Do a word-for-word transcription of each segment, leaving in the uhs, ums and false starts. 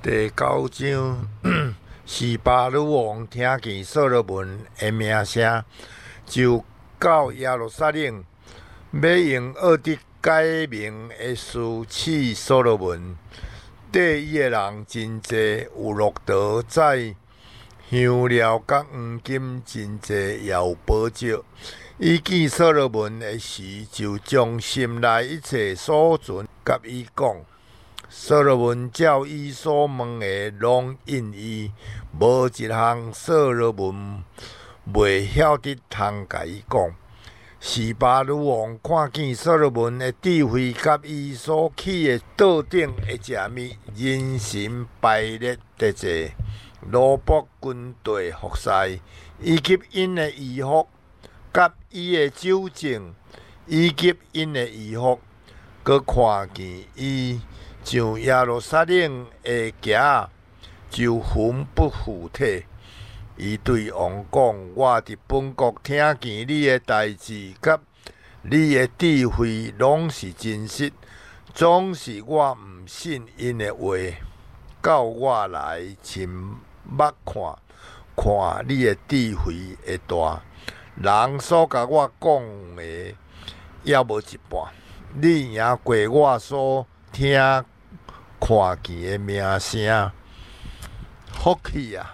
第九章，示巴女王听见所罗门的名声，就到耶路撒冷，要用奥迪改名的事赐所罗门。缀伊的人真济，有骆驼、载香料甲黄金真济，也有宝石。伊见所罗门的时，就将心内一切所存甲伊讲。所罗门照伊所问的，拢应伊，无一项所罗门袂晓得通甲伊讲。示巴女王看见所罗门的智慧，甲伊所起的桌顶的食物，人心排列得济，罗卜军队服侍，以及因的衣服，甲伊的酒政，以及因的衣服，佮看见伊上耶路撒冷的行，就魂不附体。伊对王讲：“我伫本国听见你的代志，甲你的智慧，拢是真实。总是我毋信因的话，到我来亲目看，看你的智慧会大。人所甲我讲的，也无一半。你赢过我所听看见的名声，福气啊！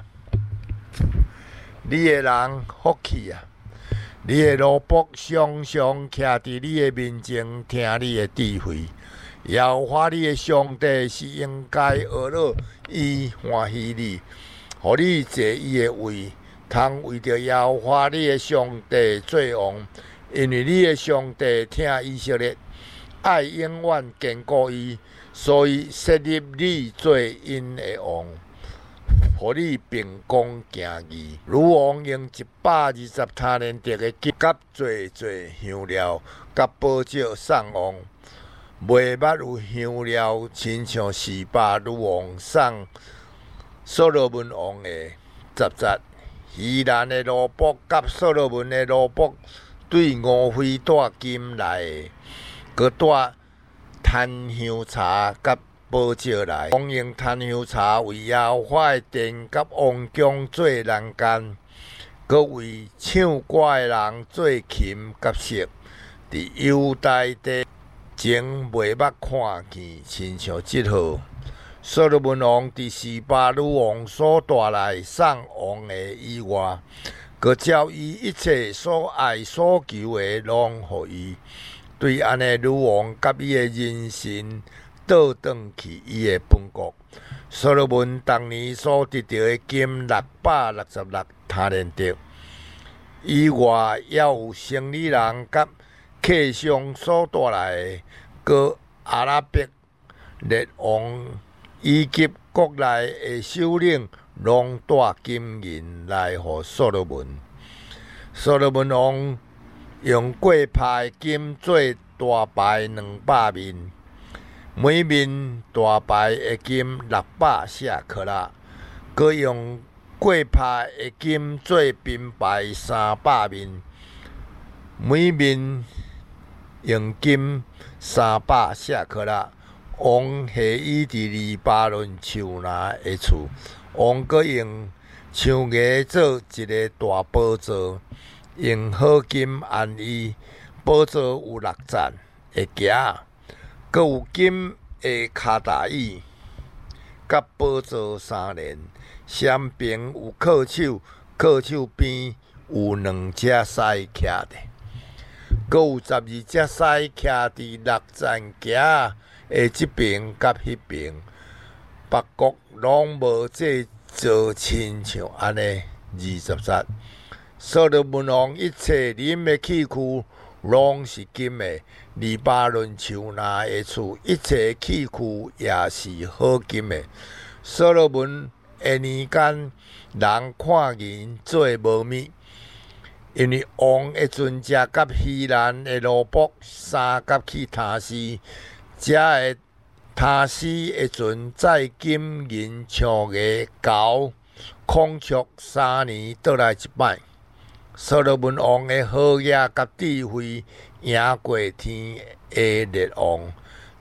你的人福气啊！你的罗卜常常徛伫你的面前，听你的智慧。耶和华你的上帝是应该学乐伊欢喜你，互你坐伊的位，通为着耶和华你的上帝做王，因为你的上帝听以色列，爱永远坚固伊，所以设立你做因的王。互你秉公行义，女王用一百二十他连得的金甲最最香料，甲宝石送王。袂捌有香料亲像示巴女王送所罗门王的十节。希兰的罗卜甲所罗门的罗卜，对五妃带金来，佮带檀香茶甲宝石来，王用檀香茶为耶和华的殿甲王宫做栏杆，佮为唱歌的人做琴甲瑟。伫犹大地前袂捌看见，亲像即号。所罗门王伫示巴女王所带来送王的以外，佮照伊一切所爱所求的，拢予伊。对安尼，女王甲伊的人心倒转去伊的本国。所罗门当年所得到的金六百六十六他连得，以外也有生理人甲客商所带来的，佮阿拉伯列王以及国内的首领，拢带金银来予所罗门。所罗门王用过拍金做大牌两百面。每面大牌的金六百舍克拉，佮用过拍的金做平牌三百面，每面用金三百舍克拉。王下伊伫黎巴嫩树拿的厝，王佮用树叶做一个大宝座，用好金安伊。宝座有六层会行。佮有金的骹踏椅，甲宝座三连，闪边有靠手，靠手边有两只狮徛的，佮有十二只狮徛伫六层垼的即边甲迄边，别国拢无这做亲像安尼。二十节，所罗门王一切啉的器具，拢是金的。黎巴嫩树拿的厝，一切器具也是好金的。所罗门的年间，人看银做无物，因为王的船只甲希兰的罗卜三甲去塔斯，遮的塔斯的船载金银像个猴，孔雀三年倒来一摆。所罗门王的好业甲智慧，赢过天的列王，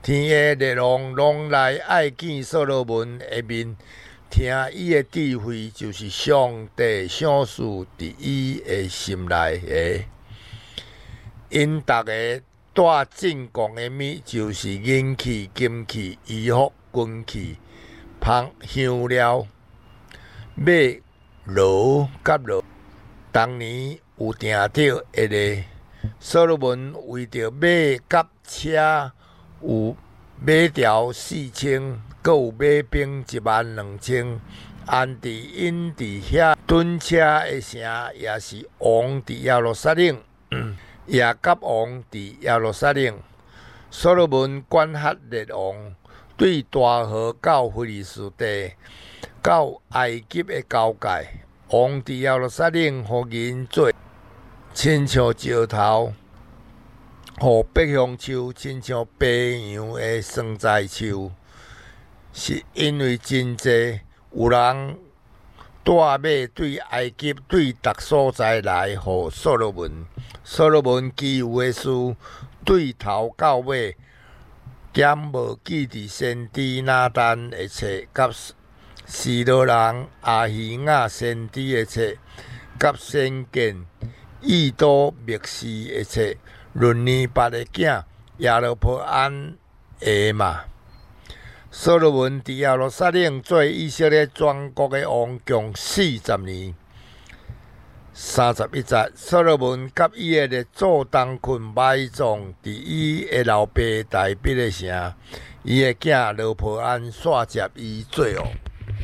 天下列王拢来爱见所罗门的面，听伊的智慧，就是上帝赏赐伫伊的心内的。因逐个带进贡的物，就是银器、金器、衣服、军器、香香料、马、骡、甲骡。当年有定着一个所罗门为着马甲车有马条四千，阁有马兵一万两千。安伫因伫遐屯车的城，也是王伫耶路撒冷。亚甲王伫耶路撒冷，所罗门管辖列王，对大河到非利士地，到埃及的交界。王伫耶路撒冷，互人做亲像石头，互百香树，亲像白杨的酸菜树，是因为真济有人带马对埃及，对逐所在来，互所罗门。所罗门其余的事，对头到尾，减无记伫先知拿单的册，甲示罗人阿希雅先知的册，甲先见以多密士的册，论尼八的囝亚罗波安的嘛。所罗门伫耶路撒冷做以色列全国的王，共四十年。三十一节，所罗门甲伊的列祖同困埋葬伫伊的老爸大毕的城，伊的囝罗波安煞接伊做王。